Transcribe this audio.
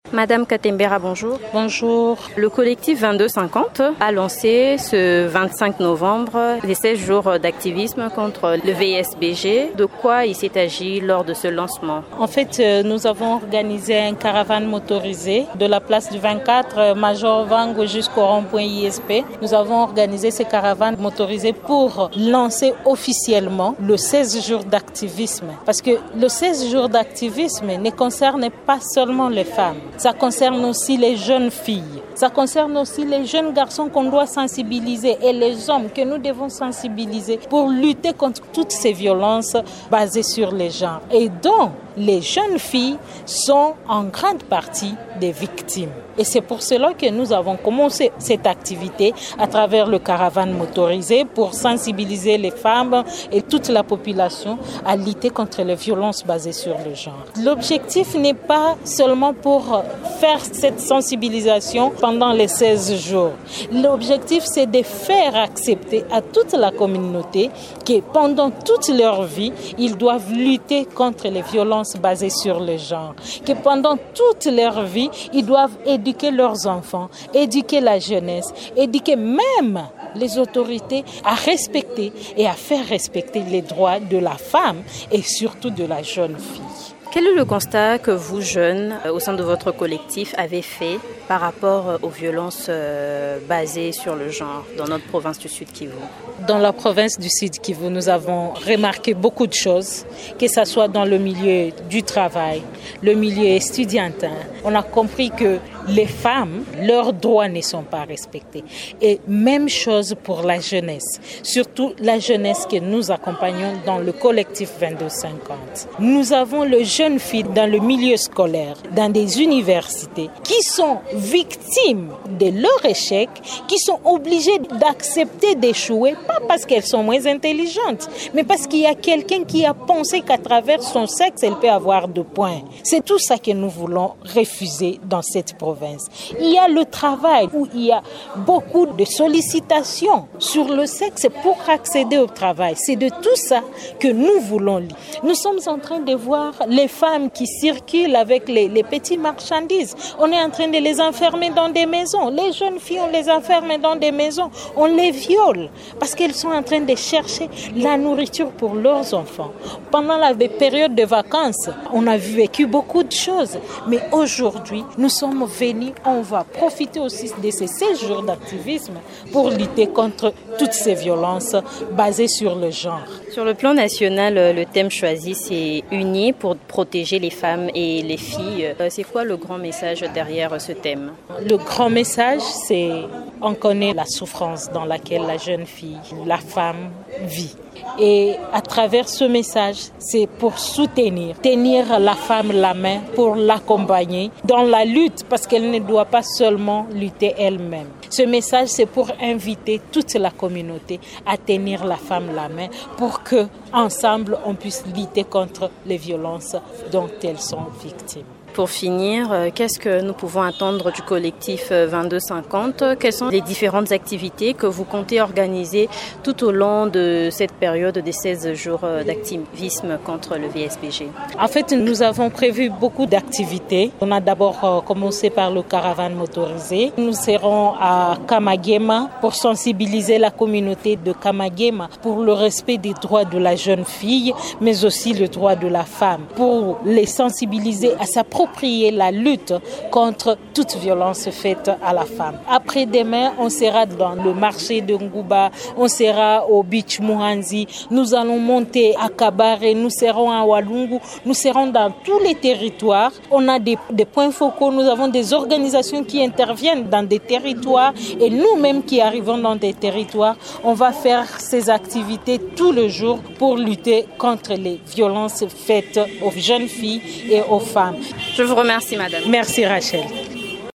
Madame Katembera, bonjour. Bonjour. Le collectif 2250 a lancé ce 25 novembre les 16 jours d'activisme contre le VSBG. De quoi il s'est agi lors de ce lancement? En fait, nous avons organisé une caravane motorisée de la place du 24 Major Vango jusqu'au rond-point ISP. Nous avons organisé ces caravanes motorisées pour lancer officiellement le 16 jours d'activisme. Parce que le 16 jours d'activisme ne concerne pas seulement les femmes. Ça concerne aussi les jeunes filles. Ça concerne aussi les jeunes garçons qu'on doit sensibiliser et les hommes que nous devons sensibiliser pour lutter contre toutes ces violences basées sur les genres. Et donc, les jeunes filles sont en grande partie des victimes. Et c'est pour cela que nous avons commencé cette activité à travers le caravane motorisé pour sensibiliser les femmes et toute la population à lutter contre les violences basées sur le genre. L'objectif n'est pas seulement pour faire cette sensibilisation pendant les 16 jours. L'objectif, c'est de faire accepter à toute la communauté que pendant toute leur vie, ils doivent lutter contre les violences basées sur le genre. Que pendant toute leur vie, ils doivent éduquer leurs enfants, éduquer la jeunesse, éduquer même les autorités à respecter et à faire respecter les droits de la femme et surtout de la jeune fille. Quel est le constat que vous, jeunes, au sein de votre collectif, avez fait par rapport aux violences basées sur le genre dans notre province du Sud Kivu? Dans la province du Sud Kivu, nous avons remarqué beaucoup de choses, que ce soit dans le milieu du travail, le milieu estudiantin. On a compris que les femmes, leurs droits ne sont pas respectés. Et même chose pour la jeunesse, surtout la jeunesse que nous accompagnons dans le collectif 2250. Nous avons les jeunes filles dans le milieu scolaire, dans des universités, qui sont victimes de leur échec, qui sont obligées d'accepter d'échouer, pas parce qu'elles sont moins intelligentes, mais parce qu'il y a quelqu'un qui a pensé qu'à travers son sexe, elle peut avoir 2 points. C'est tout ça que nous voulons refuser dans cette province. Il y a le travail où il y a beaucoup de sollicitations sur le sexe pour accéder au travail. C'est de tout ça que nous voulons lire. Nous sommes en train de voir les femmes qui circulent avec les petits marchandises. On est en train de les enfermer dans des maisons. Les jeunes filles, on les enferme dans des maisons. On les viole parce qu'elles sont en train de chercher la nourriture pour leurs enfants. Pendant la période de vacances, on a vécu beaucoup de choses. Mais aujourd'hui, nous sommes venus, on va profiter aussi de ces 16 jours d'activisme pour lutter contre toutes ces violences basées sur le genre. Sur le plan national, le thème choisi, c'est « Unis pour protéger les femmes et les filles ». C'est quoi le grand message derrière ce thème? Le grand message, c'est on connaît la souffrance dans laquelle la jeune fille, la femme vit. Et à travers ce message, c'est pour tenir la femme la main, pour l'accompagner dans la lutte, parce qu'elle ne doit pas seulement lutter elle-même. Ce message, c'est pour inviter toute la communauté à tenir la femme la main pour que, ensemble, on puisse lutter contre les violences dont elles sont victimes. Pour finir, qu'est-ce que nous pouvons attendre du collectif 2250? Quelles sont les différentes activités que vous comptez organiser tout au long de cette période des 16 jours d'activisme contre le VSBG? En fait, nous avons prévu beaucoup d'activités. On a d'abord commencé par le caravane motorisé. Nous serons à Kamagema pour sensibiliser la communauté de Kamagema pour le respect des droits de la jeune fille, mais aussi le droit de la femme, pour les sensibiliser à s'approprier la lutte contre toute violence faite à la femme. Après-demain, on sera dans le marché de Ngouba, on sera au Beach Muhanzi, nous allons monter à Kabare, nous serons à Walungu, nous serons dans tous les territoires. On a des points focaux, nous avons des organisations qui interviennent dans des territoires et nous-mêmes qui arrivons dans des territoires, on va faire ces activités tous les jours pour lutter contre les violences faites aux jeunes filles et aux femmes. Je vous remercie, madame. Merci, Rachel.